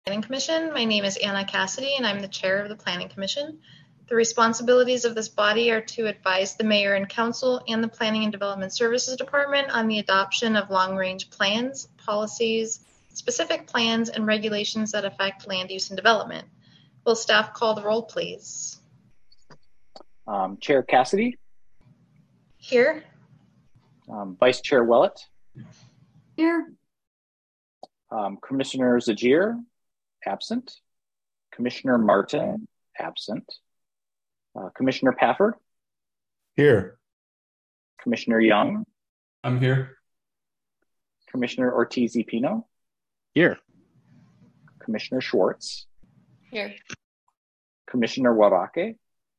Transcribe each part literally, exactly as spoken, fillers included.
Planning Commission. My name is Anna Cassidy, and I'm the chair of the Planning Commission. The responsibilities of this body are to advise the mayor and council and the Planning and Development Services Department on the adoption of long-range plans, policies, specific plans, and regulations that affect land use and development. Will staff call the roll, please? Um, Chair Cassidy? Here. Um, Vice Chair Willett? Here. Um, Commissioner Zajir? Absent. Commissioner Martin? Absent. Uh, Commissioner Pafford? Here. Commissioner Young? I'm here. Commissioner Ortiz-Pino? Here. Commissioner Schwartz? Here. Commissioner Warake?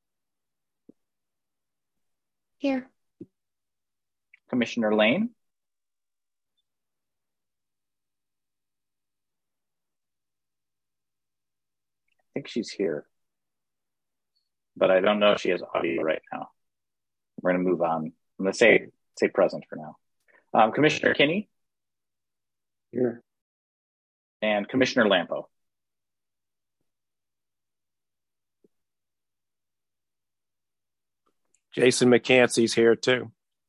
Here. Commissioner Lane? I think she's here, but I don't know if she has audio right now. We're going to move on. I'm going to say say present for now. Um, Commissioner Kinney? Here. And Commissioner Lampo? Jason McCancy's here too.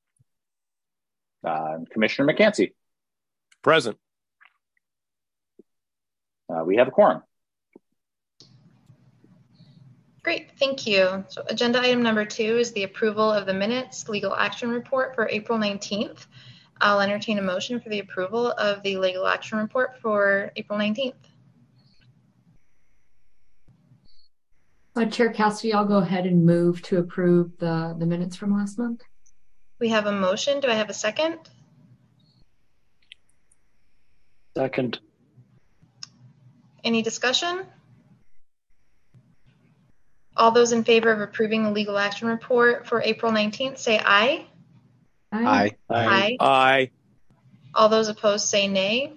Uh, Commissioner McCancy? Present. Uh, we have a quorum. Great, thank you. So agenda item number two is the approval of the minutes legal action report for April nineteenth. I'll entertain a motion for the approval of the legal action report for April nineteenth. Uh, Chair Cassidy, I'll go ahead and move to approve the, the minutes from last month. We have a motion. Do I have a second? Second. Any discussion? All those in favor of approving the legal action report for April nineteenth, say aye. Aye. Aye. Aye. Aye. All those opposed say nay.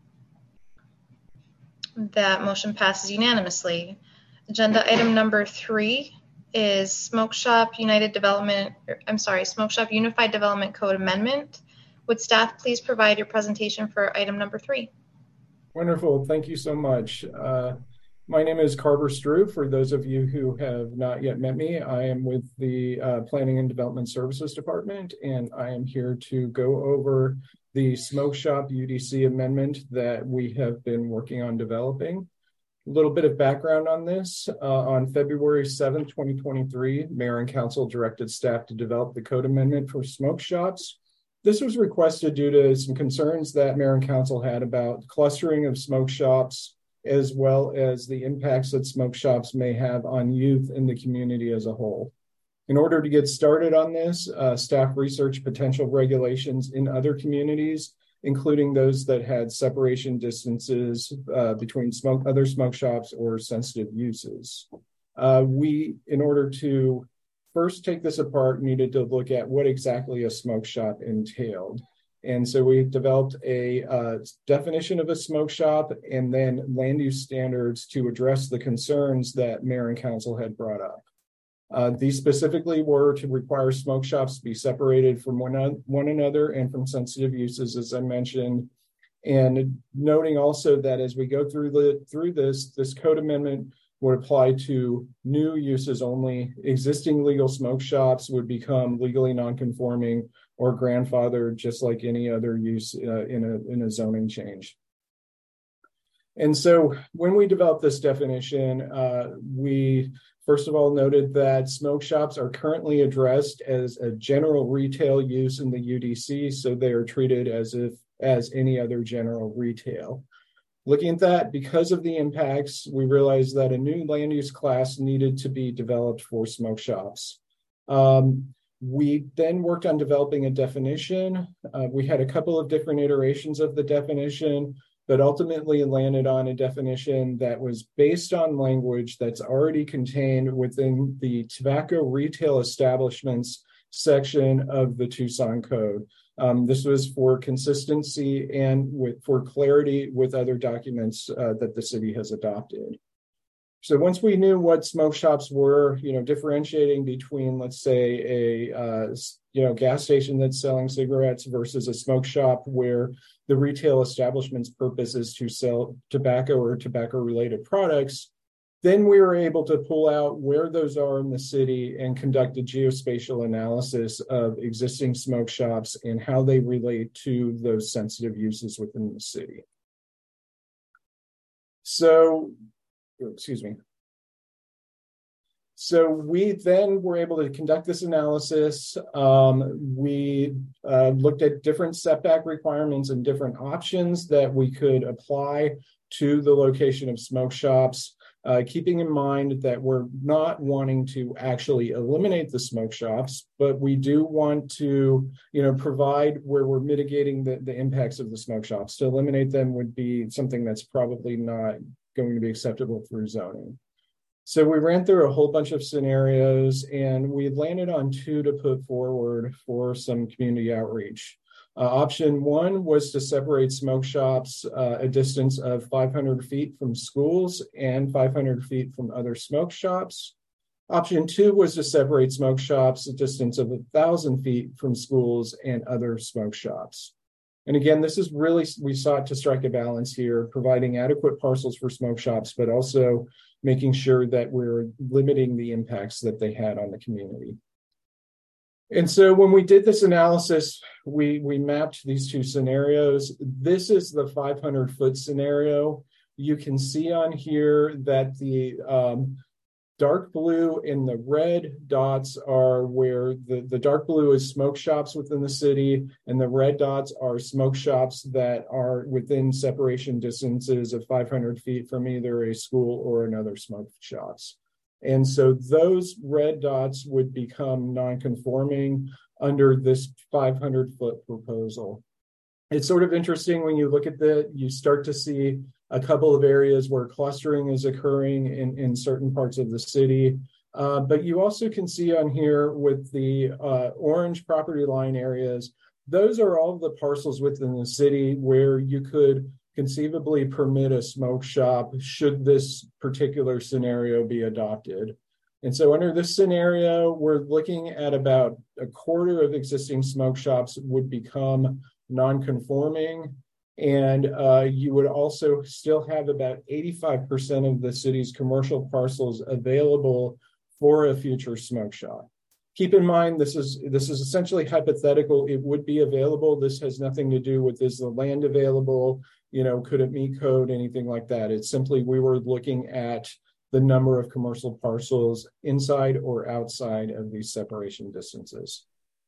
That motion passes unanimously. Agenda item number three is Smoke Shop United Development, I'm sorry, Smoke Shop Unified Development Code Amendment. Would staff please provide your presentation for item number three? Wonderful, thank you so much. Uh, my name is Carver Struve. For those of you who have not yet met me, I am with the uh, Planning and Development Services Department, and I am here to go over the Smoke Shop U D C amendment that we have been working on developing. A little bit of background on this. Uh, on February seventh, twenty twenty-three, Mayor and Council directed staff to develop the code amendment for smoke shops. This was requested due to some concerns that Mayor and Council had about clustering of smoke shops, as well as the impacts that smoke shops may have on youth in the community as a whole. In order to get started on this, uh, staff researched potential regulations in other communities, including those that had separation distances uh, between smoke, other smoke shops or sensitive uses. Uh, we, in order to first take this apart, needed to look at what exactly a smoke shop entailed. And so we developed a uh, definition of a smoke shop and then land use standards to address the concerns that Mayor and Council had brought up. Uh, these specifically were to require smoke shops to be separated from one, one another and from sensitive uses, as I mentioned. And noting also that as we go through the through this, this code amendment would apply to new uses only. Existing legal smoke shops would become legally non-conforming or grandfathered, just like any other use uh, in a in a zoning change. And so when we developed this definition, uh, we first of all noted that smoke shops are currently addressed as a general retail use in the U D C, so they are treated as if as any other general retail. Looking at that, because of the impacts, we realized that a new land use class needed to be developed for smoke shops. Um, we then worked on developing a definition. Uh, we had a couple of different iterations of the definition, but ultimately landed on a definition that was based on language that's already contained within the tobacco retail establishments section of the Tucson Code. Um, this was for consistency and with, for clarity with other documents uh, that the city has adopted. So once we knew what smoke shops were, you know, differentiating between, let's say, a uh, you know gas station that's selling cigarettes versus a smoke shop where the retail establishment's purpose is to sell tobacco or tobacco-related products, then we were able to pull out where those are in the city and conduct a geospatial analysis of existing smoke shops and how they relate to those sensitive uses within the city. So, excuse me. So we then were able to conduct this analysis. Um, we uh, looked at different setback requirements and different options that we could apply to the location of smoke shops, uh, keeping in mind that we're not wanting to actually eliminate the smoke shops, but we do want to, you know, provide where we're mitigating the, the impacts of the smoke shops. To eliminate them would be something that's probably not going to be acceptable through zoning. So we ran through a whole bunch of scenarios, and we landed on two to put forward for some community outreach. Uh, option one was to separate smoke shops uh, a distance of five hundred feet from schools and five hundred feet from other smoke shops. Option two was to separate smoke shops a distance of one thousand feet from schools and other smoke shops. And again, this is really, we sought to strike a balance here, providing adequate parcels for smoke shops, but also making sure that we're limiting the impacts that they had on the community. And so when we did this analysis, we, we mapped these two scenarios. This is the five hundred foot scenario. You can see on here that the um, dark blue and the red dots are where the, the dark blue is smoke shops within the city, and the red dots are smoke shops that are within separation distances of five hundred feet from either a school or another smoke shops. And so those red dots would become non-conforming under this five hundred foot proposal. It's sort of interesting when you look at that, you start to see a couple of areas where clustering is occurring in, in certain parts of the city. Uh, but you also can see on here with the uh, orange property line areas, those are all the parcels within the city where you could conceivably permit a smoke shop should this particular scenario be adopted. And so under this scenario, we're looking at about a quarter of existing smoke shops would become non-conforming. And uh, you would also still have about eighty-five percent of the city's commercial parcels available for a future smoke shop. Keep in mind, this is this is essentially hypothetical. It would be available. This has nothing to do with, is the land available? You know, could it meet code, anything like that? It's simply, we were looking at the number of commercial parcels inside or outside of these separation distances.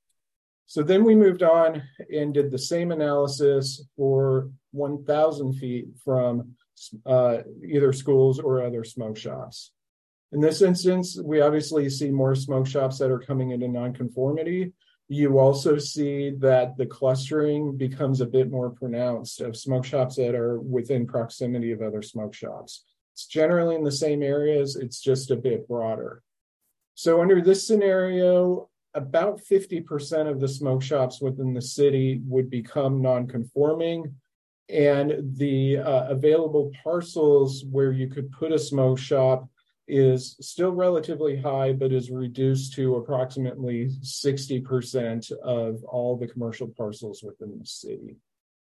So then we moved on and did the same analysis for one thousand feet from uh, either schools or other smoke shops. In this instance, we obviously see more smoke shops that are coming into nonconformity. You also see that the clustering becomes a bit more pronounced of smoke shops that are within proximity of other smoke shops. It's generally in the same areas, it's just a bit broader. So under this scenario, about fifty percent of the smoke shops within the city would become non-conforming, and the uh, available parcels where you could put a smoke shop is still relatively high, but is reduced to approximately sixty percent of all the commercial parcels within the city.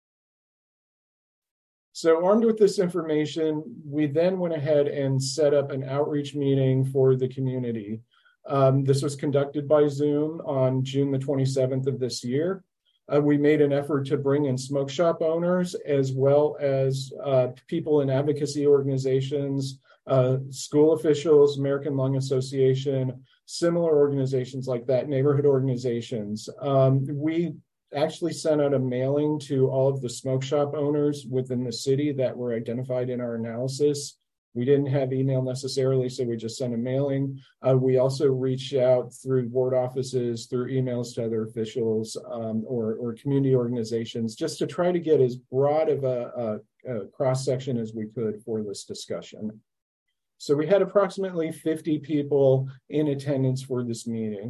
So armed with this information, we then went ahead and set up an outreach meeting for the community. Um, this was conducted by Zoom on June the twenty-seventh of this year. Uh, we made an effort to bring in smoke shop owners as well as uh, people in advocacy organizations, uh, school officials, American Lung Association, similar organizations like that, neighborhood organizations. Um, we actually sent out a mailing to all of the smoke shop owners within the city that were identified in our analysis. We didn't have email necessarily, so we just sent a mailing. Uh, we also reached out through board offices, through emails to other officials um, or, or community organizations, just to try to get as broad of a, a, a cross-section as we could for this discussion. So we had approximately fifty people in attendance for this meeting.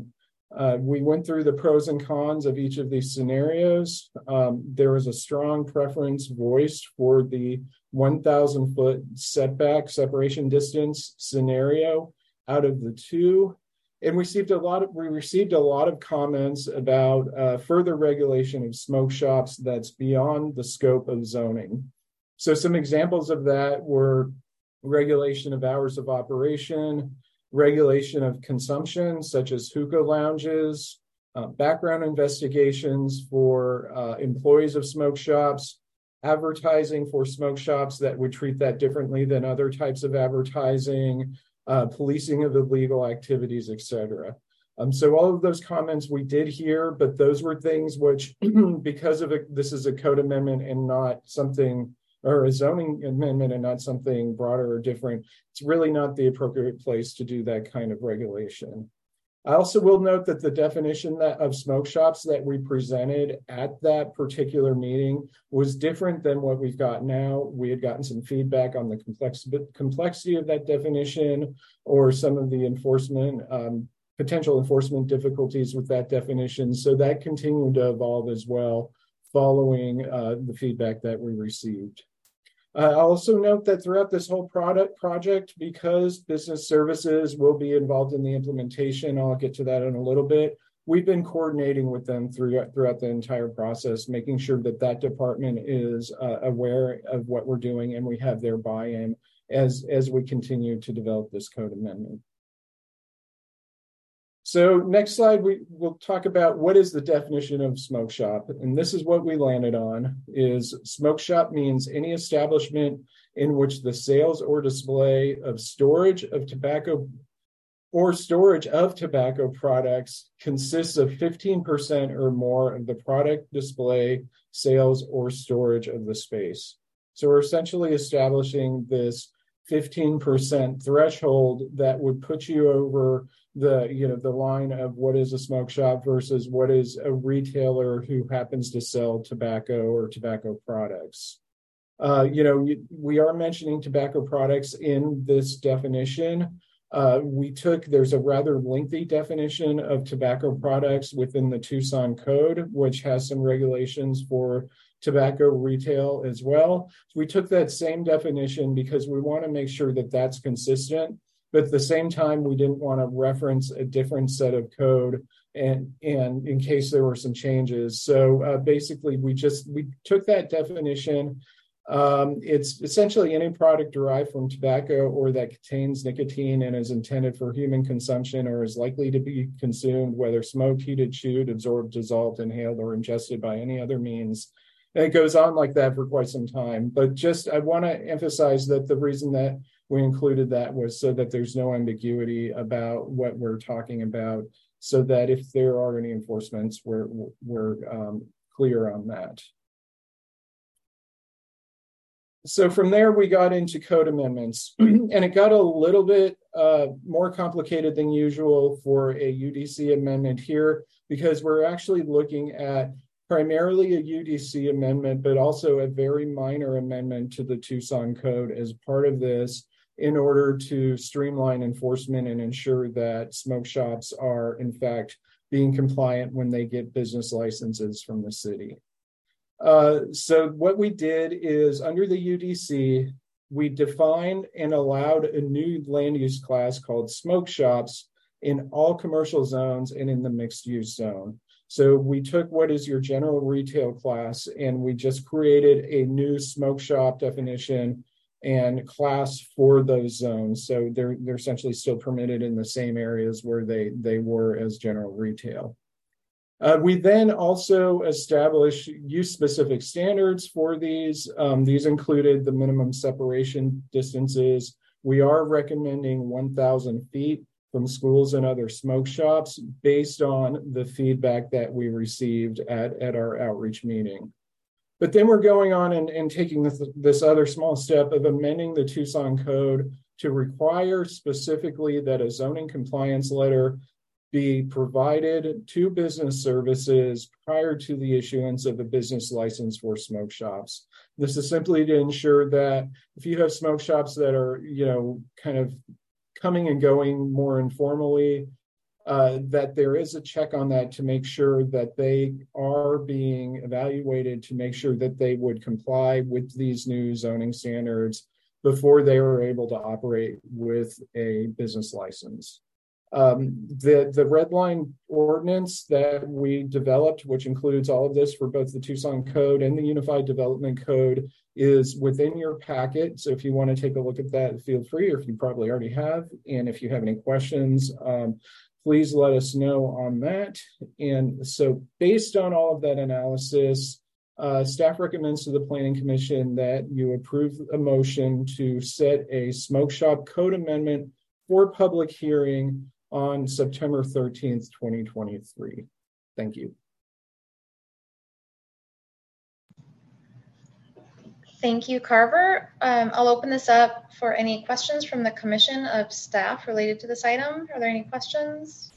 Uh, we went through the pros and cons of each of these scenarios. Um, there was a strong preference voiced for the one thousand foot setback separation distance scenario out of the two. And we received a lot of, we received a lot of comments about uh, further regulation of smoke shops that's beyond the scope of zoning. So some examples of that were regulation of hours of operation, regulation of consumption, such as hookah lounges, uh, background investigations for uh, employees of smoke shops, advertising for smoke shops that would treat that differently than other types of advertising, uh, policing of illegal activities, et cetera. Um, so all of those comments we did hear, but those were things which, because of it, this is a code amendment and not something, or a zoning amendment and not something broader or different, it's really not the appropriate place to do that kind of regulation. I also will note that the definition that, of smoke shops that we presented at that particular meeting was different than what we've got now. We had gotten some feedback on the complex, complexity of that definition or some of the enforcement, um, potential enforcement difficulties with that definition. So that continued to evolve as well following uh, the feedback that we received. Uh, I'll also note that throughout this whole product project, because business services will be involved in the implementation, I'll get to that in a little bit, we've been coordinating with them throughout, throughout the entire process, making sure that that department is uh, aware of what we're doing and we have their buy-in as, as we continue to develop this code amendment. So next slide, we will talk about what is the definition of smoke shop. And this is what we landed on, is smoke shop means any establishment in which the sales or display of storage of tobacco or storage of tobacco products consists of fifteen percent or more of the product display, sales, or storage of the space. So we're essentially establishing this fifteen percent threshold that would put you over the, you know, the line of what is a smoke shop versus what is a retailer who happens to sell tobacco or tobacco products. Uh, you know, we are mentioning tobacco products in this definition. Uh, we took, there's a rather lengthy definition of tobacco products within the Tucson Code, which has some regulations for tobacco retail as well. So we took that same definition because we want to make sure that that's consistent, but at the same time, we didn't want to reference a different set of code and, and in case there were some changes. So uh, basically, we just, we took that definition. Um, it's essentially any product derived from tobacco or that contains nicotine and is intended for human consumption or is likely to be consumed, whether smoked, heated, chewed, absorbed, dissolved, inhaled, or ingested by any other means. And it goes on like that for quite some time. But just, I want to emphasize that the reason that we included that was so that there's no ambiguity about what we're talking about, so that if there are any enforcements, we're, we're um, clear on that. So from there, we got into code amendments, and it got a little bit uh, more complicated than usual for a U D C amendment here, because we're actually looking at primarily a U D C amendment, but also a very minor amendment to the Tucson Code as part of this in order to streamline enforcement and ensure that smoke shops are, in fact, being compliant when they get business licenses from the city. Uh, so what we did is under the U D C, we defined and allowed a new land use class called smoke shops in all commercial zones and in the mixed use zone. So we took what is your general retail class and we just created a new smoke shop definition and class for those zones. So they're, they're essentially still permitted in the same areas where they, they were as general retail. Uh, we then also established use-specific standards for these. Um, these included the minimum separation distances. We are recommending one thousand feet from schools and other smoke shops based on the feedback that we received at, at our outreach meeting. But then we're going on and, and taking this, this other small step of amending the Tucson Code to require specifically that a zoning compliance letter be provided to business services prior to the issuance of a business license for smoke shops. This is simply to ensure that if you have smoke shops that are, you know, kind of coming and going more informally, uh, that there is a check on that to make sure that they are being evaluated to make sure that they would comply with these new zoning standards before they were able to operate with a business license. Um, the, the red line ordinance that we developed, which includes all of this for both the Tucson Code and the Unified Development Code, is within your packet. So if you want to take a look at that, feel free, or if you probably already have. And if you have any questions, um, please let us know on that. And so based on all of that analysis, uh, staff recommends to the Planning Commission that you approve a motion to set a smoke shop code amendment for public hearing on September thirteenth, twenty twenty-three. Thank you. Thank you, Carver. Um, I'll open this up for any questions from the commission of staff related to this item. Are there any questions?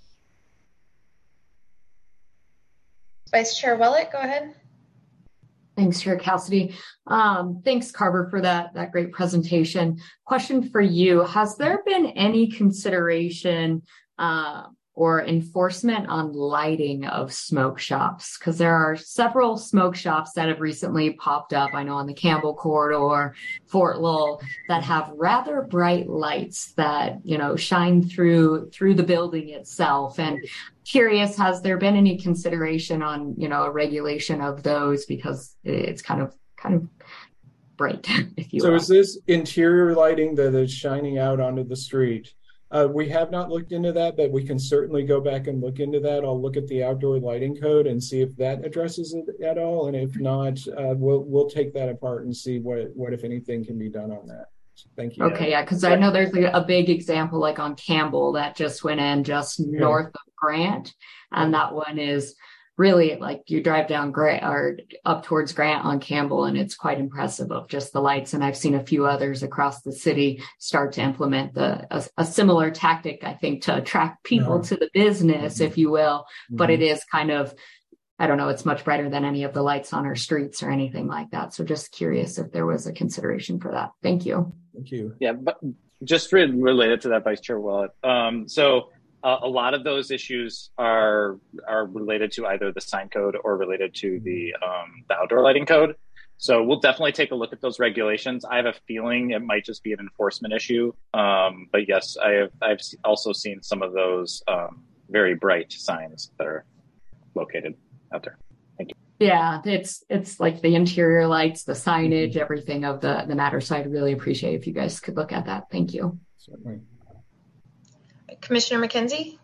Vice Chair Willett, go ahead. Thanks, Chair Cassidy. Um, thanks, Carver, for that, that great presentation. Question for you. Has there been any consideration uh, or enforcement on lighting of smoke shops? Because there are several smoke shops that have recently popped up, I know on the Campbell corridor, Fort Lowell, that have rather bright lights that, you know, shine through through the building itself. And curious, has there been any consideration on, you know, a regulation of those, because it's kind of kind of bright, if you so will. Is this interior lighting that is shining out onto the street? Uh, we have not looked into that, but we can certainly go back and look into that. I'll look at the outdoor lighting code and see if that addresses it at all. And if not, uh, we'll we'll take that apart and see what, what, if anything, can be done on that. So thank you. Okay, yeah, because I know there's a, a big example like on Campbell that just went in just yeah. north of Grant. And that one is really like you drive down Grant or up towards Grant on Campbell, and it's quite impressive of just the lights. And I've seen a few others across the city start to implement the a, a similar tactic, I think, to attract people yeah. to the business, mm-hmm. if you will. Mm-hmm. But it is kind of, I don't know, it's much brighter than any of the lights on our streets or anything like that. So just curious if there was a consideration for that. Thank you. Thank you. Yeah, but just re- related to that, Vice Chair Willett. Um, so Uh, a lot of those issues are are related to either the sign code or related to the um, the outdoor lighting code. So we'll definitely take a look at those regulations. I have a feeling it might just be an enforcement issue. Um, but yes, I have I've also seen some of those um, very bright signs that are located out there. Thank you. Yeah, it's it's like the interior lights, the signage, everything of the the matter. So I'd really appreciate if you guys could look at that. Thank you. Certainly. Commissioner McKenzie?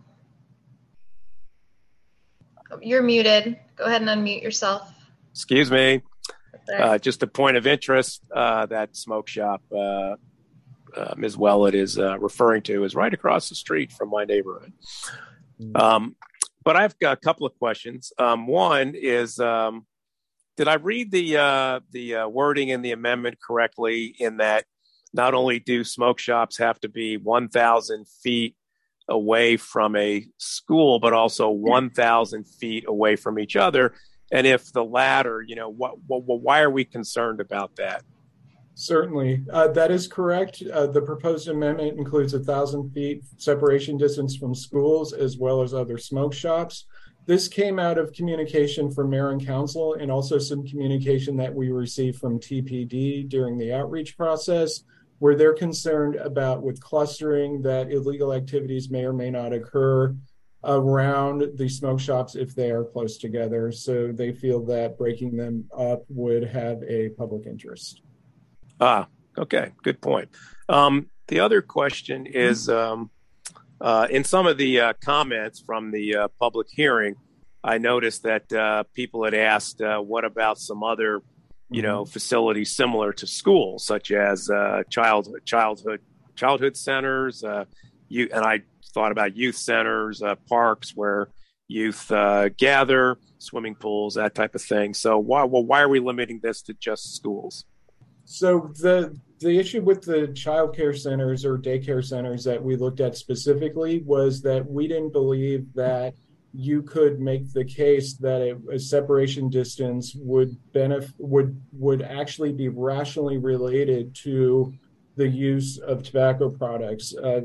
Oh, you're muted. Go ahead and unmute yourself. Excuse me. Uh, just a point of interest, uh, that smoke shop uh, uh, Miz Willett is uh, referring to is right across the street from my neighborhood. Um, but I've got a couple of questions. Um, one is, um, did I read the uh, the uh, wording in the amendment correctly in that not only do smoke shops have to be one thousand feet away from a school, but also one thousand feet away from each other? And if the latter, you know, what, what, why are we concerned about that? Certainly. Uh, that is correct. Uh, the proposed amendment includes a thousand feet separation distance from schools as well as other smoke shops. This came out of communication from mayor and council, and also some communication that we received from T P D during the outreach process, where they're concerned about with clustering that illegal activities may or may not occur around the smoke shops if they are close together. So they feel that breaking them up would have a public interest. Ah, okay, good point. Um, the other question is, um, uh, in some of the uh, comments from the uh, public hearing, I noticed that uh, people had asked, uh, what about some other you know, facilities similar to schools, such as uh, childhood, childhood, childhood centers, uh, you, and I thought about youth centers, uh, parks where youth uh, gather, swimming pools, that type of thing. So why, well, why are we limiting this to just schools? So the the issue with the child care centers or daycare centers that we looked at specifically was that we didn't believe that you could make the case that a, a separation distance would benefit would would actually be rationally related to the use of tobacco products. Uh,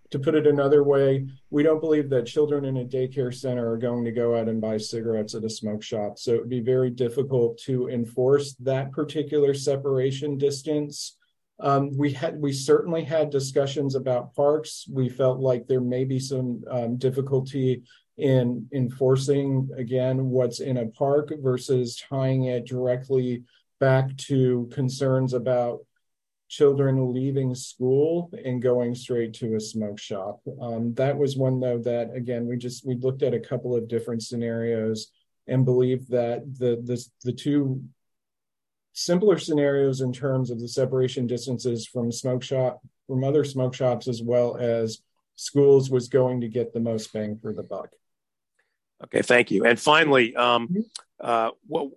to put it another way, we don't believe that children in a daycare center are going to go out and buy cigarettes at a smoke shop. So it would be very difficult to enforce that particular separation distance. Um, we had, we certainly had discussions about parks. We felt like there may be some um, difficulty in enforcing, again, what's in a park versus tying it directly back to concerns about children leaving school and going straight to a smoke shop. Um, that was one, though, that, again, we just, we looked at a couple of different scenarios and believed that the, the, the two simpler scenarios in terms of the separation distances from smoke shop, from other smoke shops, as well as schools, was going to get the most bang for the buck. Okay, thank you. And finally, um, uh, what,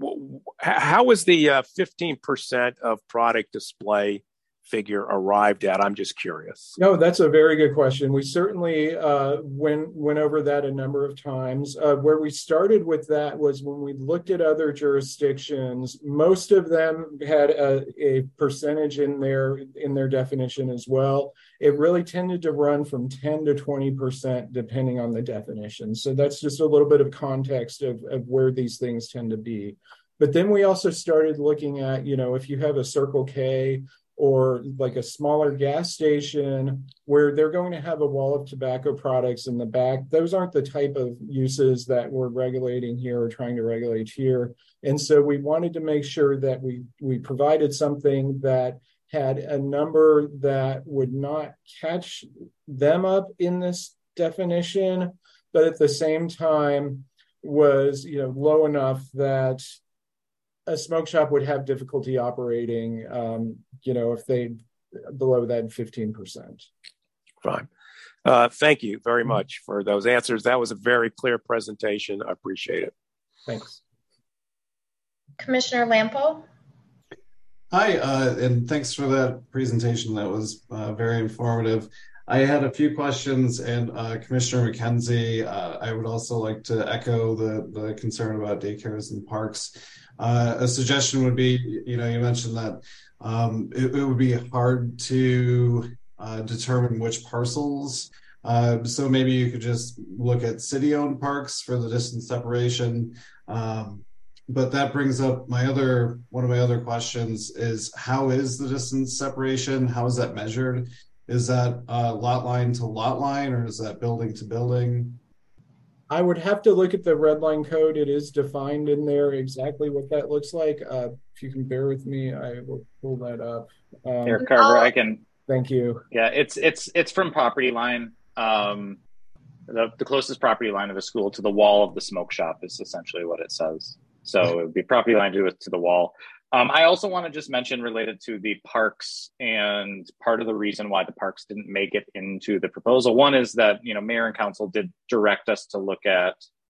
how was the uh, fifteen percent of product display figure arrived at? I'm just curious. No, that's a very good question. We certainly uh, went, went over that a number of times. Uh, where we started with that was when we looked at other jurisdictions, most of them had a, a percentage in their, in their definition as well. It really tended to run from ten to twenty percent depending on the definition. So that's just a little bit of context of, of where these things tend to be. But then we also started looking at, you know, if you have a Circle K or like a smaller gas station where they're going to have a wall of tobacco products in the back, those aren't the type of uses that we're regulating here or trying to regulate here. And so we wanted to make sure that we, we provided something that had a number that would not catch them up in this definition, but at the same time was, you know, low enough that a smoke shop would have difficulty operating, um, you know, if they below that fifteen percent. Fine. Uh, thank you very much for those answers. That was a very clear presentation. I appreciate it. Thanks. Commissioner Lampo. Hi, uh, and thanks for that presentation. That was uh, very informative. I had a few questions, and uh, Commissioner McKenzie, uh, I would also like to echo the, the concern about daycares and parks. Uh, a suggestion would be, you know, you mentioned that um, it, it would be hard to uh, determine which parcels. Uh, so maybe you could just look at city-owned parks for the distance separation. Um, but that brings up my other, one of my other questions is, how is the distance separation? How is that measured? Is that uh, lot line to lot line, or is that building to building? I would have to look at the red line code. It is defined in there exactly what that looks like. Uh, if you can bear with me, I will pull that up. Um, Here, Carver, I can. Thank you. Yeah, it's it's it's from property line. Um, the, the closest property line of a school to the wall of the smoke shop is essentially what it says. So it would be property line to to the wall. Um, I also want to just mention, related to the parks, and part of the reason why the parks didn't make it into the proposal. One is that, you know, mayor and council did direct us to look at,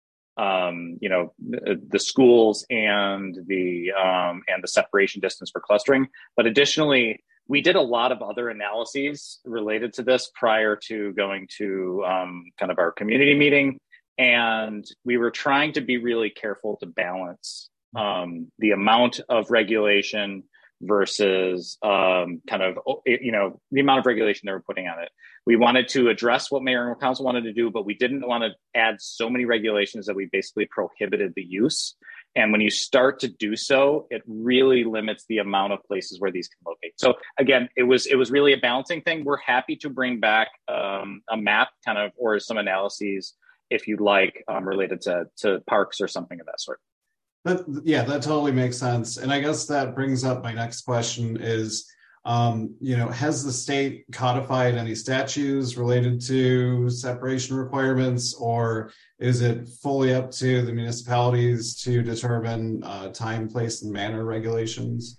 um, you know, the, the schools and the um, and the separation distance for clustering. But additionally, we did a lot of other analyses related to this prior to going to um, kind of our community meeting, and we were trying to be really careful to balance Um, the amount of regulation versus um, kind of, you know, the amount of regulation they were putting on it. We wanted to address what mayor and council wanted to do, but we didn't want to add so many regulations that we basically prohibited the use. And when you start to do so, it really limits the amount of places where these can locate. So again, it was it was really a balancing thing. We're happy to bring back um, a map kind of, or some analyses if you'd like, um, related to, to parks or something of that sort. But yeah, that totally makes sense. And I guess that brings up my next question is, um, you know, has the state codified any statutes related to separation requirements, or is it fully up to the municipalities to determine uh, time, place, and manner regulations?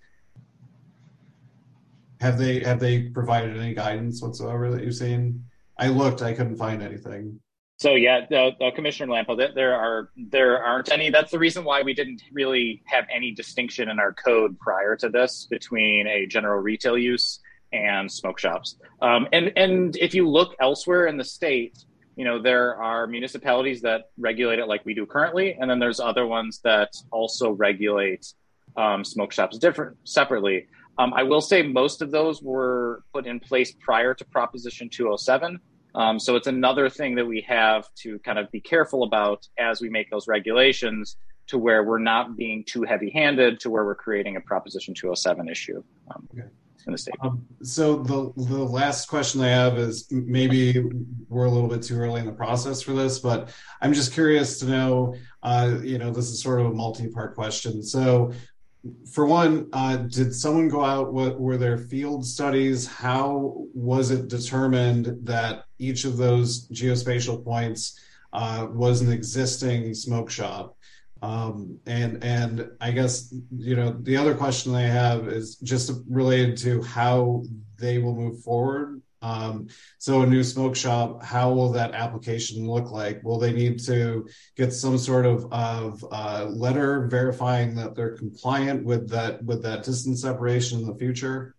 Have they have they provided any guidance whatsoever that you've seen? I looked, I couldn't find anything. So yeah, the, the Commissioner Lampo, there are there aren't any. That's the reason why we didn't really have any distinction in our code prior to this between a general retail use and smoke shops. Um, and and if you look elsewhere in the state, you know, there are municipalities that regulate it like we do currently, and then there's other ones that also regulate um, smoke shops different separately. Um, I will say most of those were put in place prior to Proposition two oh seven. Um, so it's another thing that we have to kind of be careful about as we make those regulations, to where we're not being too heavy-handed, to where we're creating a Proposition two oh seven issue um, okay. in the state. Um, so the the last question I have is, maybe we're a little bit too early in the process for this, but I'm just curious to know, uh, you know, this is sort of a multi-part question. So for one, uh, did someone go out, what, were there field studies? How was it determined that each of those geospatial points uh, was an existing smoke shop? Um, and and I guess, you know, the other question I have is just related to how they will move forward. Um, so a new smoke shop, how will that application look like? Will they need to get some sort of, of uh, letter verifying that they're compliant with that with that distance separation in the future?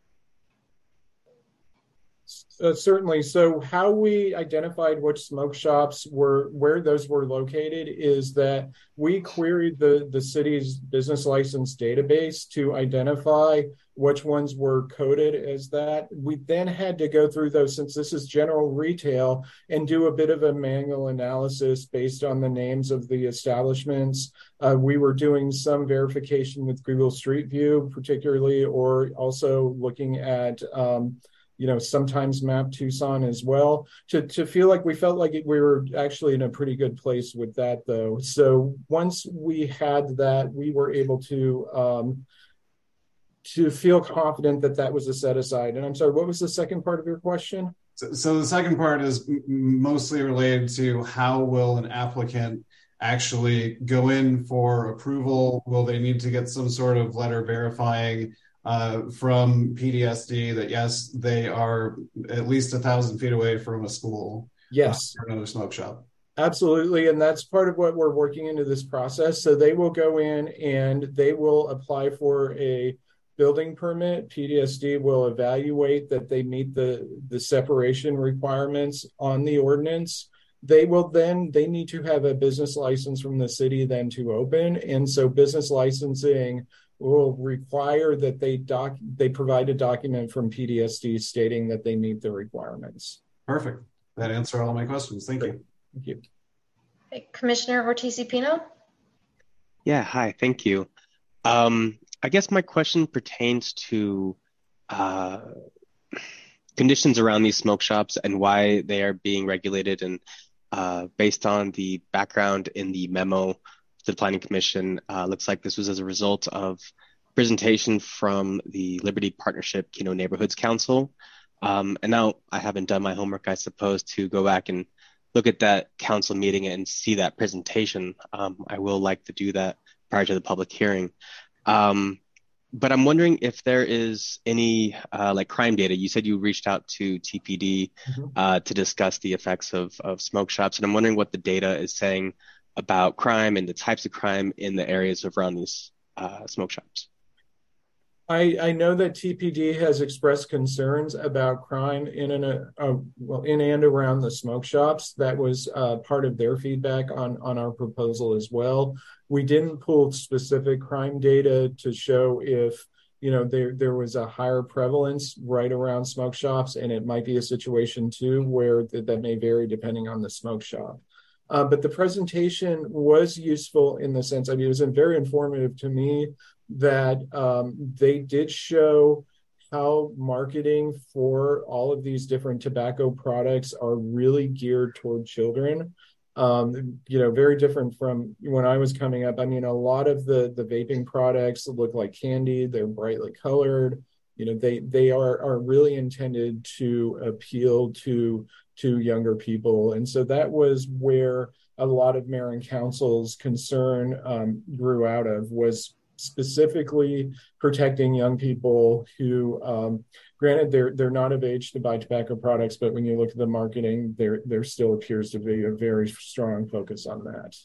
Uh, certainly. So how we identified which smoke shops were, where those were located, is that we queried the, the city's business license database to identify which ones were coded as that. We then had to go through those, since this is general retail, and do a bit of a manual analysis based on the names of the establishments. Uh, we were doing some verification with Google Street View, particularly, or also looking at um, you know, sometimes map Tucson as well, to, to feel like we felt like we were actually in a pretty good place with that, though. So once we had that, we were able to um, to feel confident that that was a set aside. And I'm sorry, what was the second part of your question? So, so the second part is mostly related to how will an applicant actually go in for approval? Will they need to get some sort of letter verifying Uh, from P D S D that, yes, they are at least a thousand feet away from a school? Yes. Uh, or another smoke shop. Absolutely. And that's part of what we're working into this process. So they will go in and they will apply for a building permit. P D S D will evaluate that they meet the, the separation requirements on the ordinance. They will then, they need to have a business license from the city then to open. And so business licensing will require that they doc they provide a document from P D S D stating that they meet the requirements. Perfect. That answered all my questions. Thank you. Thank you. Hey, Commissioner Ortiz-Pino. Yeah, hi, thank you. Um, I guess my question pertains to uh, conditions around these smoke shops and why they are being regulated. And uh, based on the background in the memo to the Planning Commission, uh, looks like this was as a result of presentation from the Liberty Partnership Keno Neighborhoods Council. Um, and now I haven't done my homework, I suppose, to go back and look at that council meeting and see that presentation. Um, I will like to do that prior to the public hearing. Um, but I'm wondering if there is any uh, like crime data. You said you reached out to T P D mm-hmm. uh, to discuss the effects of, of smoke shops. And I'm wondering what the data is saying about crime and the types of crime in the areas around these uh, smoke shops. I, I know that T P D has expressed concerns about crime in and uh, well in and around the smoke shops. That was uh, part of their feedback on, on our proposal as well. We didn't pull specific crime data to show if you know there there was a higher prevalence right around smoke shops, and it might be a situation too where th- that may vary depending on the smoke shop. Uh, but the presentation was useful in the sense, I mean, it was very informative to me that um, they did show how marketing for all of these different tobacco products are really geared toward children. Um, you know, very different from when I was coming up. I mean, a lot of the, the vaping products look like candy. They're brightly colored. You know, they they are are really intended to appeal to to younger people. And so that was where a lot of mayor and council's concern um, grew out of, was specifically protecting young people who, um, granted, they're they're not of age to buy tobacco products, but when you look at the marketing, there there still appears to be a very strong focus on that.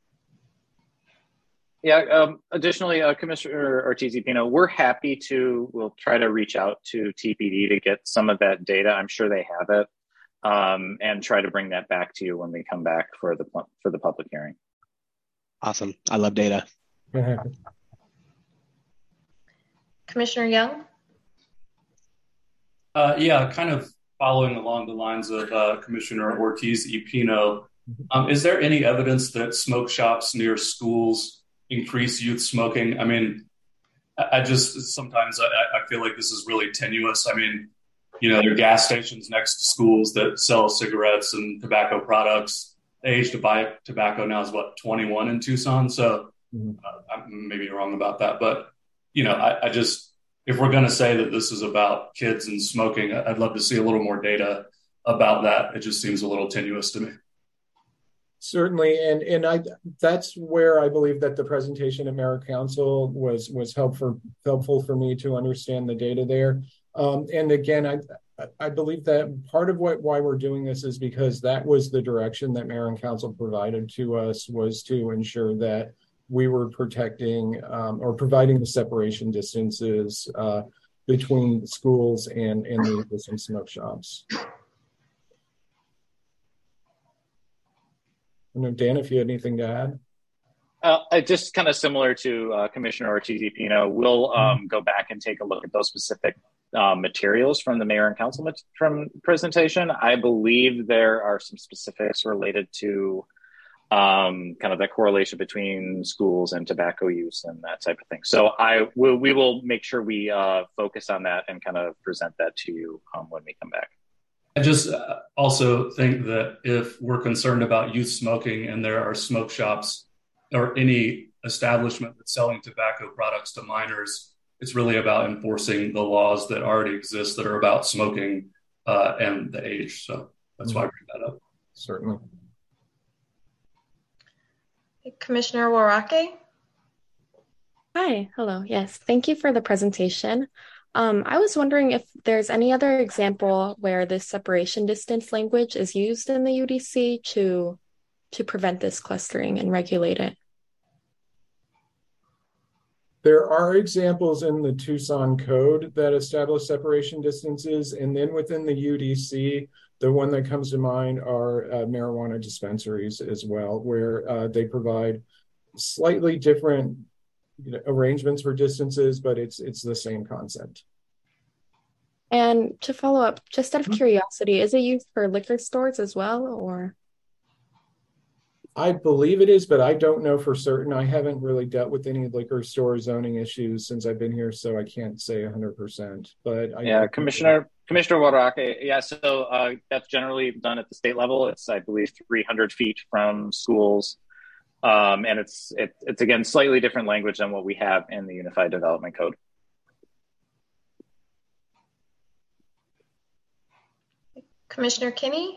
Yeah. Um, additionally, uh, Commissioner Ortiz-Pino, we're happy to. We'll try to reach out to T P D to get some of that data. I'm sure they have it, um, and try to bring that back to you when we come back for the for the public hearing. Awesome. I love data. Commissioner Young? Uh, yeah, kind of following along the lines of uh, Commissioner Ortiz y Pino, um, is there any evidence that smoke shops near schools increase youth smoking? I mean, I, I just sometimes I, I feel like this is really tenuous. I mean, you know, there are gas stations next to schools that sell cigarettes and tobacco products. The age to buy tobacco now is what, twenty-one in Tucson? So Mhm. uh, I'm maybe wrong about that, but you know, I, I just, if we're going to say that this is about kids and smoking, I'd love to see a little more data about that. It just seems a little tenuous to me. Certainly, and and I that's where I believe that the presentation at Mayor Council was was helpful helpful for me to understand the data there. Um, and again, I I believe that part of what why we're doing this is because that was the direction that Mayor and Council provided to us, was to ensure that we were protecting um, or providing the separation distances uh, between schools and and the existing smoke shops. I don't know, Dan, if you had anything to add. Uh, uh, just kind of similar to uh, Commissioner Ortiz-Pino, we'll um, go back and take a look at those specific uh, materials from the mayor and council mat- from presentation. I believe there are some specifics related to um, kind of that correlation between schools and tobacco use and that type of thing. So I will, we will make sure we uh, focus on that and kind of present that to you um, when we come back. I just uh, also think that if we're concerned about youth smoking and there are smoke shops or any establishment that's selling tobacco products to minors, it's really about enforcing the laws that already exist that are about smoking uh, and the age. So that's mm-hmm. why I bring that up. Certainly. Commissioner Warake? Hi, hello. Yes, thank you for the presentation. Um, I was wondering if there's any other example where this separation distance language is used in the U D C to to prevent this clustering and regulate it. There are examples in the Tucson code that establish separation distances, and then within the U D C, the one that comes to mind are uh, marijuana dispensaries as well, where uh, they provide slightly different you know, arrangements for distances, but it's it's the same concept. And to follow up, just out of curiosity, is it used for liquor stores as well, or? I believe it is, but I don't know for certain. I haven't really dealt with any liquor store zoning issues since I've been here, so I can't say one hundred percent. But I, yeah, I Commissioner Commissioner Warake, yeah, so uh, that's generally done at the state level. It's, I believe, three hundred feet from schools. Um, and it's, it, it's, again, slightly different language than what we have in the Unified Development Code. Commissioner Kinney?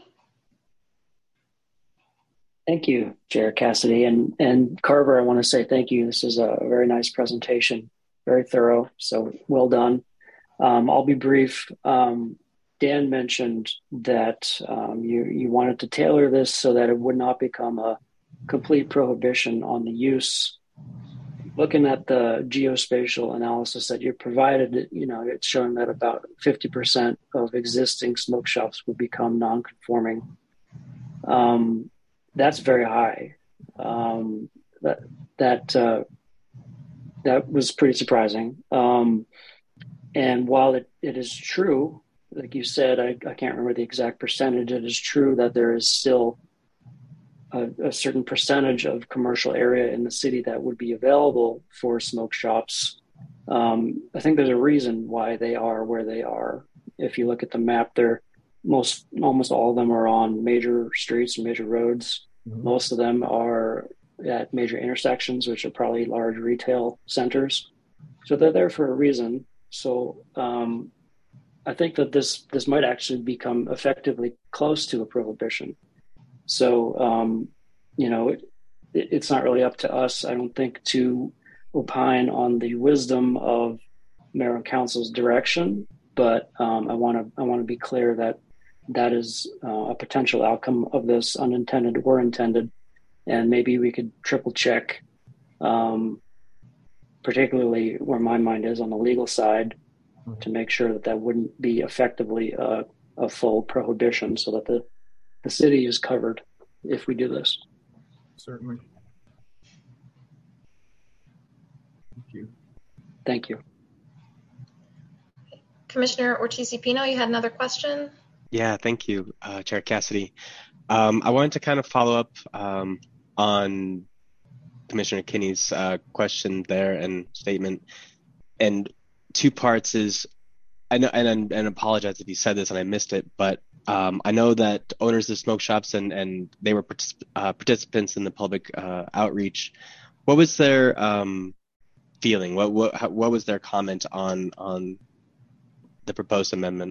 Thank you, Chair Cassidy. And, and Carver, I want to say thank you. This is a very nice presentation, very thorough, so well done. Um, I'll be brief. Um, Dan mentioned that um, you, you wanted to tailor this so that it would not become a complete prohibition on the use. Looking at the geospatial analysis that you provided, you know, it's showing that about fifty percent of existing smoke shops would become non-conforming. Um, that's very high. Um, that that uh, that was pretty surprising. Um, and while it, it is true, like you said, I, I can't remember the exact percentage. It is true that there is still A, a certain percentage of commercial area in the city that would be available for smoke shops. Um, I think there's a reason why they are where they are. If you look at the map, they're most, almost all of them are on major streets and major roads. Mm-hmm. Most of them are at major intersections, which are probably large retail centers. So they're there for a reason. So um, I think that this this might actually become effectively close to a prohibition. So, um, you know, it, it's not really up to us, I don't think, to opine on the wisdom of mayor and council's direction. But um, I want to I want to be clear that that is uh, a potential outcome of this, unintended or intended, and maybe we could triple check, um, particularly where my mind is on the legal side, mm-hmm. to make sure that that wouldn't be effectively a, a full prohibition, so that the The city is covered if we do this. Certainly. Thank you. Thank you. Commissioner Ortiz-Pino, you had another question? Yeah, thank you, uh, Chair Cassidy. Um, I wanted to kind of follow up um, on Commissioner Kinney's uh, question there and statement. And two parts is, I know, and, and apologize if you said this and I missed it, but um, I know that owners of smoke shops and, and they were particip- uh, participants in the public uh, outreach. What was their um, feeling? What what how, what was their comment on on the proposed amendment?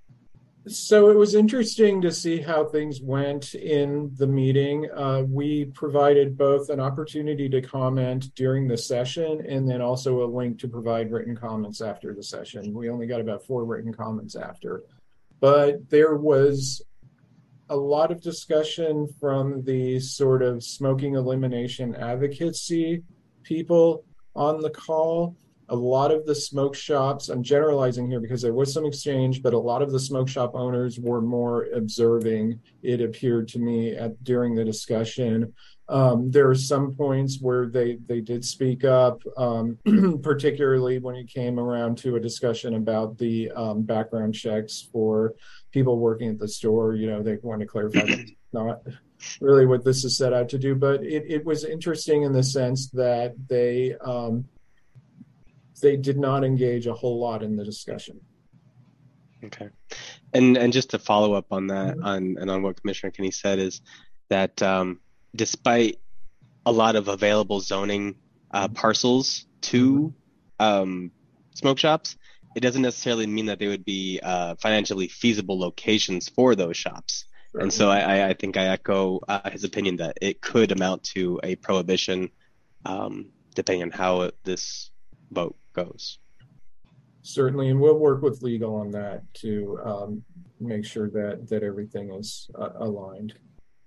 So it was interesting to see how things went in the meeting. Uh, we provided both an opportunity to comment during the session and then also a link to provide written comments after the session. We only got about four written comments after. But there was a lot of discussion from the sort of smoking elimination advocacy people on the call. A lot of the smoke shops, I'm generalizing here because there was some exchange, but a lot of the smoke shop owners were more observing, it appeared to me at during the discussion. Um, there are some points where they, they did speak up, um, particularly when it came around to a discussion about the um, background checks for people working at the store. You know, they want to clarify that's not really what this is set out to do, but it, it was interesting in the sense that they, um, they did not engage a whole lot in the discussion. Okay. And and just to follow up on that, mm-hmm. on and on what Commissioner Kinney said, is that um, despite a lot of available zoning uh, parcels to um, smoke shops, it doesn't necessarily mean that they would be uh, financially feasible locations for those shops. Sure. And so I, I think I echo uh, his opinion that it could amount to a prohibition, um, depending on how it, this vote goes. Certainly, and we'll work with legal on that to um, make sure that that everything is uh, aligned.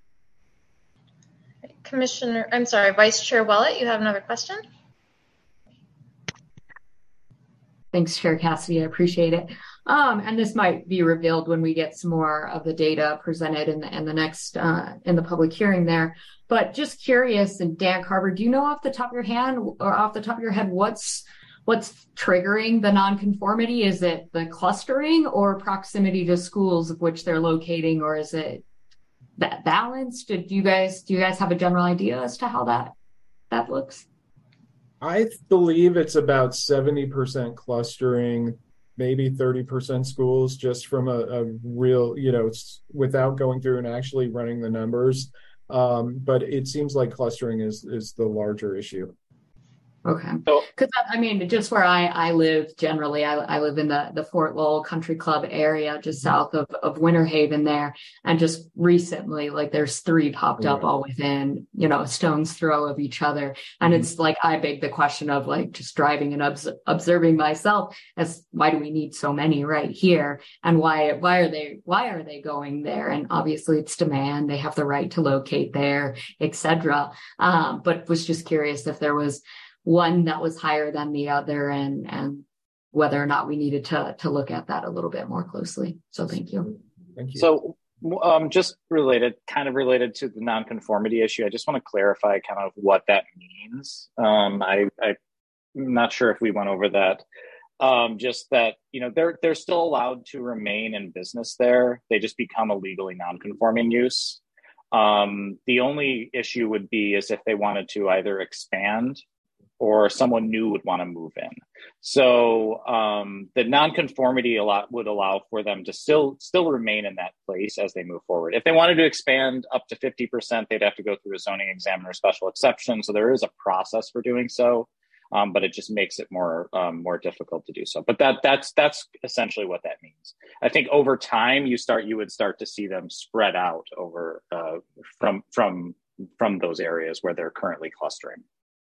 Commissioner, I'm sorry, Vice Chair Willett, you have another question? Thanks, Chair Cassidy. I appreciate it. Um, and this might be revealed when we get some more of the data presented in the, in the next uh, in the public hearing there. But just curious, and Dan Carver, do you know off the top of your hand or off the top of your head what's What's triggering the nonconformity? Is it the clustering or proximity to schools of which they're locating, or is it that balanced? Did you guys do you guys have a general idea as to how that that looks? I believe it's about seventy percent clustering, maybe thirty percent schools, just from a, a real, you know, without going through and actually running the numbers. Um, but it seems like clustering is is the larger issue. Okay. Because I mean, just where I, I live generally, I, I live in the, the Fort Lowell Country Club area, just south of, of Winter Haven there. And just recently, like there's three popped up all within, you know, a stone's throw of each other. And mm-hmm. it's like, I beg the question of like just driving and obs- observing myself as why do we need so many right here? And why, why are they, why are they going there? And obviously it's demand. They have the right to locate there, et cetera. Um, but was just curious if there was one that was higher than the other and, and whether or not we needed to, to look at that a little bit more closely. So thank you. Thank you. So um, just related, kind of related to the nonconformity issue, I just want to clarify kind of what that means. Um, I, I'm not sure if we went over that. Um, just that, you know, they're, they're still allowed to remain in business there. They just become a legally non-conforming use. Um, the only issue would be is if they wanted to either expand or someone new would want to move in. So um, the nonconformity a lot would allow for them to still still remain in that place as they move forward. If they wanted to expand up to fifty percent, they'd have to go through a zoning examiner special exception. So there is a process for doing so, um, but it just makes it more um, more difficult to do so. But that that's that's essentially what that means. I think over time you start you would start to see them spread out over uh, from from from those areas where they're currently clustering.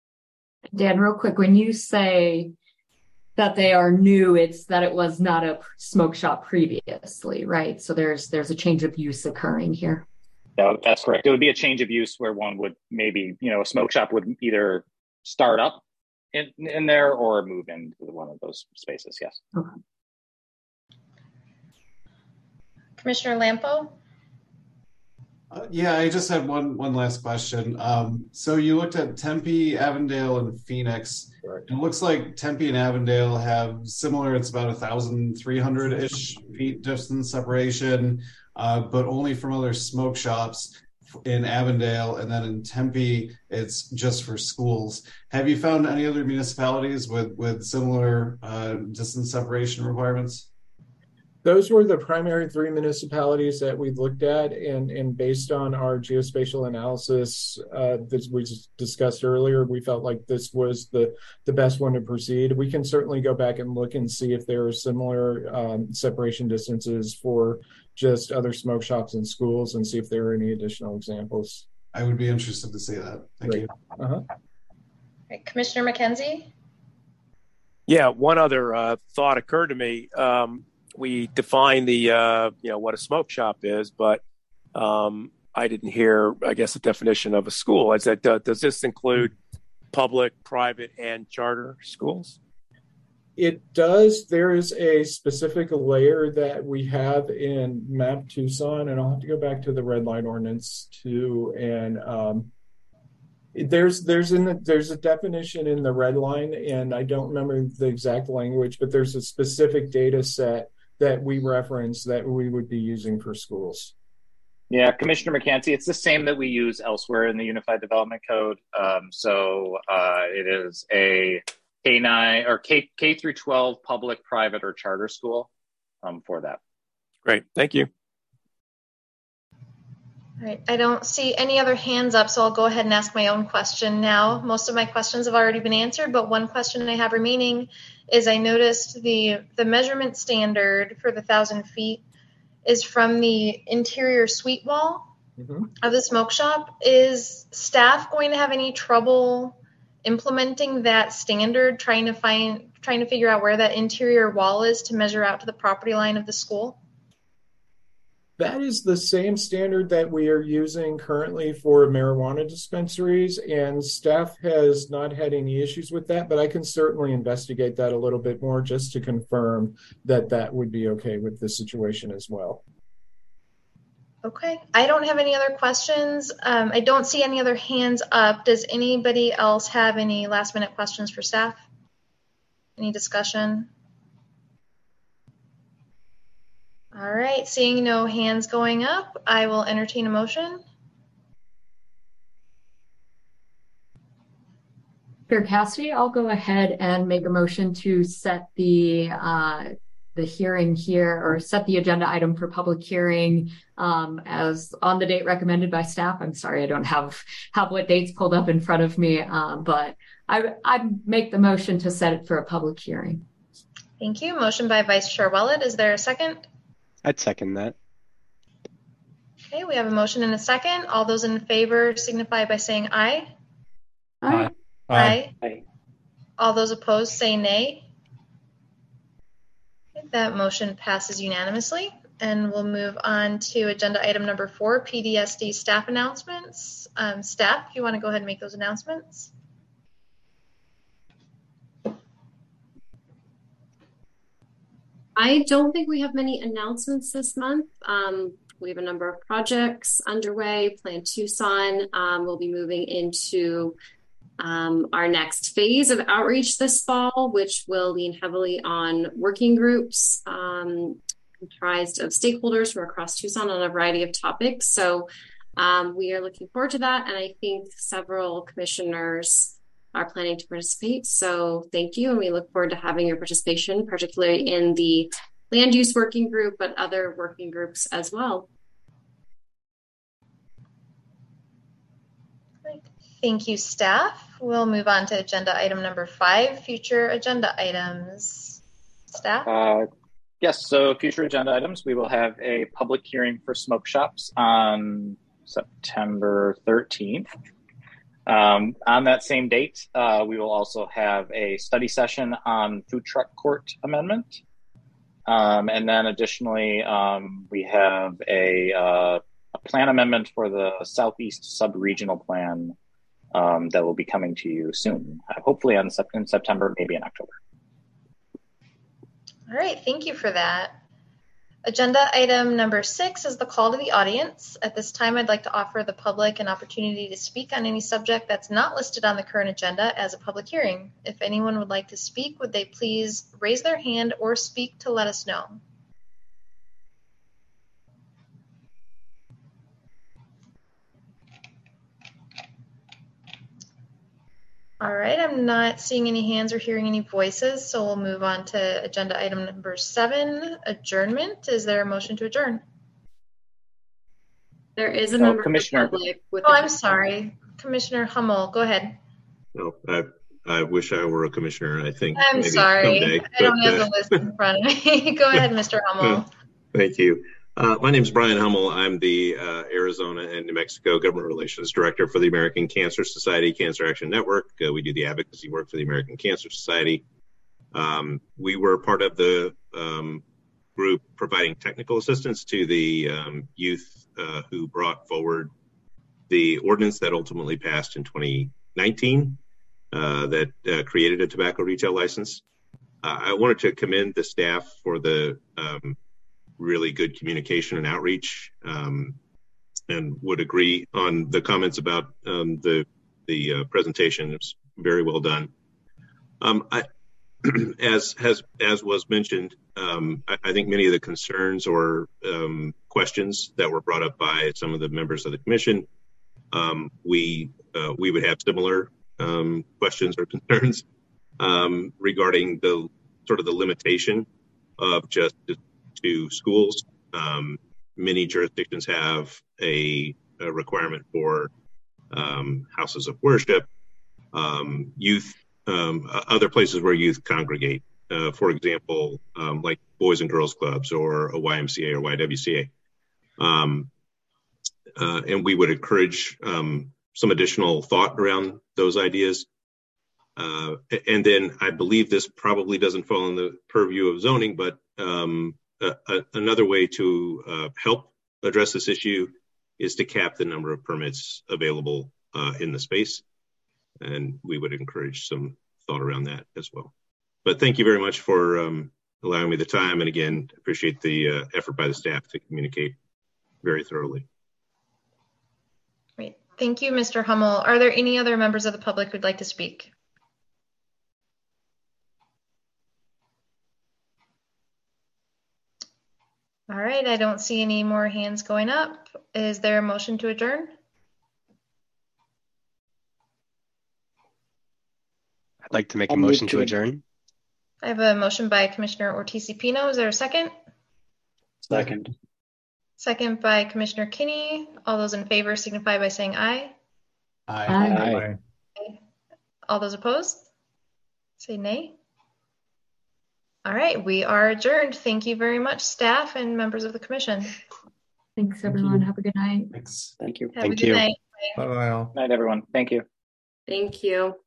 Dan, real quick, when you say that they are new, it's that it was not a smoke shop previously, right? So there's there's a change of use occurring here. No, that's correct. It would be a change of use where one would maybe, you know, a smoke shop would either start up in, in there or move into one of those spaces, yes. Okay. Commissioner Lampo? Uh, yeah, I just had one one last question. Um, so you looked at Tempe, Avondale, and Phoenix. Right. It looks like Tempe and Avondale have similar. It's about a thousand three hundred ish feet distance separation, uh, but only from other smoke shops in Avondale, and then in Tempe, it's just for schools. Have you found any other municipalities with with similar uh, distance separation requirements? Those were the primary three municipalities that we looked at, and, and based on our geospatial analysis uh, that we just discussed earlier, we felt like this was the, the best one to proceed. We can certainly go back and look and see if there are similar um, separation distances for just other smoke shops and schools and see if there are any additional examples. I would be interested to see that. Thank Great. you. Uh-huh. Right, Commissioner McKenzie? Yeah, one other uh, thought occurred to me. Um, we define the, uh, you know, what a smoke shop is, but um, I didn't hear, I guess, a definition of a school. Is that, uh, does this include public, private, and charter schools? It does. There is a specific layer that we have in Map Tucson, and I'll have to go back to the red line ordinance too. And um, there's there's in the, there's a definition in the red line, and I don't remember the exact language, but there's a specific data set that we reference that we would be using for schools. Yeah, Commissioner McKenzie, it's the same that we use elsewhere in the Unified Development Code. Um, so uh, it is a K nine or K K through twelve public, private, or charter school um, for that. Great, thank you. All right, I don't see any other hands up, so I'll go ahead and ask my own question now. Most of my questions have already been answered, but one question I have remaining is I noticed the the measurement standard for the thousand feet is from the interior suite wall mm-hmm. of the smoke shop. Is staff going to have any trouble implementing that standard, trying to find, trying to figure out where that interior wall is to measure out to the property line of the school? That is the same standard that we are using currently for marijuana dispensaries, and staff has not had any issues with that, but I can certainly investigate that a little bit more just to confirm that that would be okay with this situation as well. Okay, I don't have any other questions. Um, I don't see any other hands up. Does anybody else have any last minute questions for staff? Any discussion? All right, seeing no hands going up, I will entertain a motion. Chair Cassidy, I'll go ahead and make a motion to set the uh, the hearing here, or set the agenda item for public hearing um, as on the date recommended by staff. I'm sorry, I don't have have what dates pulled up in front of me, um, but I I make the motion to set it for a public hearing. Thank you. Motion by Vice Chair Willett. Is there a second? I'd second that. Okay, we have a motion and a second. All those in favor signify by saying aye. Aye. Aye. Aye. All those opposed say nay. Okay, that motion passes unanimously, and we'll move on to agenda item number four, P D S D staff announcements. Um, staff, if you want to go ahead and make those announcements. I don't think we have many announcements this month. Um, we have a number of projects underway. Plan Tucson um, will be moving into um, our next phase of outreach this fall, which will lean heavily on working groups um, comprised of stakeholders from across Tucson on a variety of topics. So um, we are looking forward to that. And I think several commissioners are planning to participate. So thank you. And we look forward to having your participation, particularly in the land use working group, but other working groups as well. Thank you, staff. We'll move on to agenda item number five, future agenda items. Staff? Uh, yes, so future agenda items, we will have a public hearing for smoke shops on September thirteenth. Um, on that same date, uh, we will also have a study session on food truck court amendment. Um, and then additionally, um, we have a, uh, a plan amendment for the Southeast Sub-Regional Plan um, that will be coming to you soon, uh, hopefully on, in September, maybe in October. All right, thank you for that. Agenda item number six is the call to the audience. At this time, I'd like to offer the public an opportunity to speak on any subject that's not listed on the current agenda as a public hearing. If anyone would like to speak, would they please raise their hand or speak to let us know? All right, I'm not seeing any hands or hearing any voices, so we'll move on to agenda item number seven, adjournment. Is there a motion to adjourn? There is a Oh, member of the Commissioner. public with Oh, a- I'm sorry. Commissioner Hummel, go ahead. No, I, I wish I were a commissioner. I think I'm maybe sorry. someday, I don't but, have uh, the list in front of me. Go ahead, Mister Hummel. Thank you. Uh, my name is Brian Hummel. I'm the uh, Arizona and New Mexico Government Relations Director for the American Cancer Society Cancer Action Network. Uh, we do the advocacy work for the American Cancer Society. Um, we were part of the um, group providing technical assistance to the um, youth uh, who brought forward the ordinance that ultimately passed in twenty nineteen uh, that uh, created a tobacco retail license. Uh, I wanted to commend the staff for the um, really good communication and outreach, um, and would agree on the comments about um, the the uh, presentation. It was very well done. Um, I, as has as was mentioned, um, I, I think many of the concerns or um, questions that were brought up by some of the members of the commission, um, we uh, we would have similar um, questions or concerns um, regarding the sort of the limitation of just to schools. Um, many jurisdictions have a, a requirement for um, houses of worship, um, youth, um, other places where youth congregate. Uh, for example, um, like Boys and Girls Clubs or a Y M C A or Y W C A. Um, uh, and we would encourage um, some additional thought around those ideas. Uh, and then I believe this probably doesn't fall in the purview of zoning, but um, Uh, uh, another way to uh, help address this issue is to cap the number of permits available uh, in the space. And we would encourage some thought around that as well. But thank you very much for um, allowing me the time. And again, appreciate the uh, effort by the staff to communicate very thoroughly. Great. Thank you, Mister Hummel. Are there any other members of the public who'd like to speak? All right, I don't see any more hands going up. Is there a motion to adjourn? I'd like to make I'll a motion move to to- adjourn. I have a motion by Commissioner Ortiz-Pino. Is there a second? Second. Second by Commissioner Kinney. All those in favor signify by saying aye. Aye. Aye. Aye. All those opposed? Say nay. All right, we are adjourned. Thank you very much, staff and members of the commission. Thanks, everyone. Have a good night. Thanks. Thank you. Have Thank a good you. night. Bye-bye all. Night, everyone. Thank you. Thank you.